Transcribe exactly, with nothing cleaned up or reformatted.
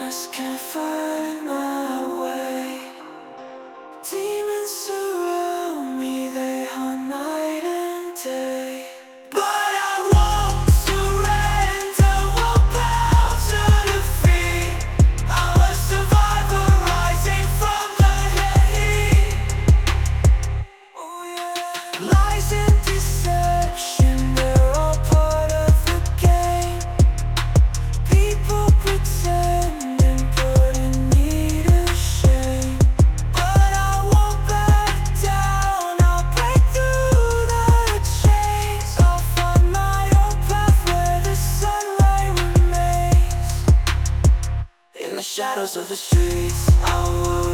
just can't find my way. Demons surround me, they hunt night and day. But I won't surrender, won't bow to defeat. I'm a survivor rising from the heat. Oh yeah. Lies and deception, they're all part of the game. People pretend and putting me to shame. But I won't back down, I'll break through the chains. I'll find my own path where the sunlight remains. In the shadows of the streets, I will